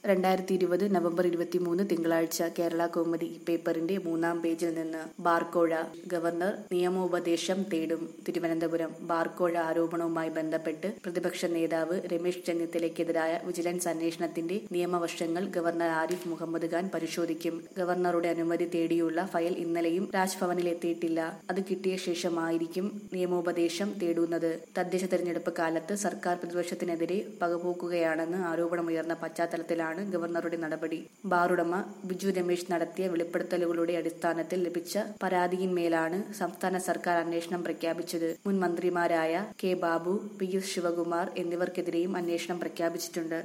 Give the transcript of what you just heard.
2020 November 23 തിങ്കളാഴ്ച കേരള കൗമുദി പേപ്പറിന്റെ 3-ാം പേജിൽ നിന്ന് ബാർക്കോഴ ഗവർണർ നിയമോപദേശം തേടും. തിരുവനന്തപുരം ബാർക്കോഴ ആരോപണവുമായി ബന്ധപ്പെട്ട് പ്രതിപക്ഷ നേതാവ് രമേശ് ചെന്നിത്തലയ്ക്കെതിരായ വിജിലൻസ് അന്വേഷണത്തിന്റെ നിയമവശങ്ങൾ ഗവർണർ ആരിഫ് മുഹമ്മദ് ഖാൻ പരിശോധിക്കും. ഗവർണറുടെ അനുമതി തേടിയുള്ള ഫയൽ ഇന്നലെയും രാജ്ഭവനിൽ എത്തിയിട്ടില്ല. അത് കിട്ടിയ ശേഷമായിരിക്കും നിയമോപദേശം തേടുന്നത്. തദ്ദേശ തെരഞ്ഞെടുപ്പ് കാലത്ത് സർക്കാർ പ്രതിപക്ഷത്തിനെതിരെ പകപോക്കുകയാണെന്ന് ആരോപണമുയർന്ന പശ്ചാത്തലത്തിലാണ് ഗവർണറുടെ നടപടി. ബാറുടമ ബിജു രമേശ് നടത്തിയ വെളിപ്പെടുത്തലുകളുടെ അടിസ്ഥാനത്തിൽ ലഭിച്ച പരാതിയിന്മേലാണ് സംസ്ഥാന സർക്കാർ അന്വേഷണം പ്രഖ്യാപിച്ചത്. മുൻ മന്ത്രിമാരായ K Babu, P S Sivakumar എന്നിവർക്കെതിരെയും അന്വേഷണം പ്രഖ്യാപിച്ചിട്ടുണ്ട്.